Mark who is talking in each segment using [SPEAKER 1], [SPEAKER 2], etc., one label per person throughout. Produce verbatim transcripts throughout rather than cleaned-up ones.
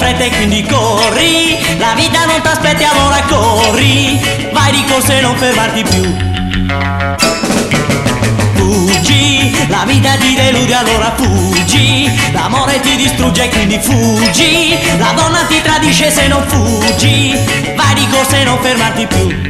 [SPEAKER 1] fretta e quindi corri. La vita non t'aspetti, allora corri. Vai di corsa e non fermarti più. Fuggi, la vita ti delude, allora fuggi. L'amore ti distrugge e quindi fuggi. La donna ti tradisce se non fuggi. Vai di corsa e non fermarti più.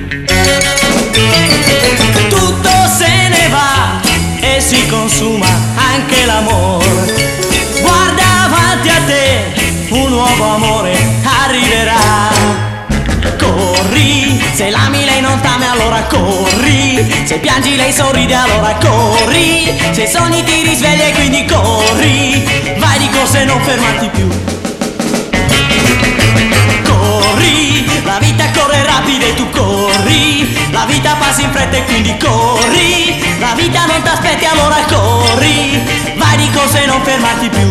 [SPEAKER 1] Tutto se ne va e si consuma anche l'amore. Guarda avanti a te, un nuovo amore arriverà. Corri, se l'ami lei non t'ama allora corri. Se piangi lei sorride allora corri. Se sogni ti risveglia e quindi corri. Vai di corsa e non fermarti più. Corri, la vita corre rapida e tu corri. La vita passa in fretta e quindi corri. La vita non t'aspetti allora corri. Vai di corsa e non fermarti più.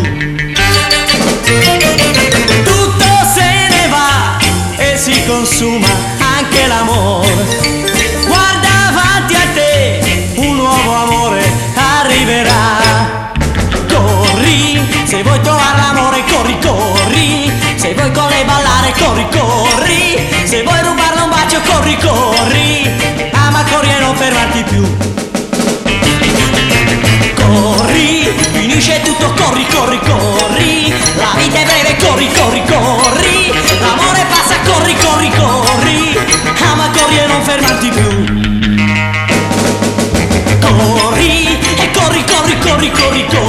[SPEAKER 1] Tutto se ne va e si consuma anche l'amore. Guarda avanti a te, un nuovo amore arriverà. Corri, se vuoi trovare l'amore corri, corri. Se vuoi con lei ballare corri, corri. Se vuoi rubarle un bacio corri, corri. Ama, corri e non fermarti più. Corri, finisce tutto, corri, corri, corri. La vita è breve, corri, corri, corri. L'amore passa, corri, corri, corri. Ama, corri e non fermarti più. Corri, e corri, corri, corri, corri, corri.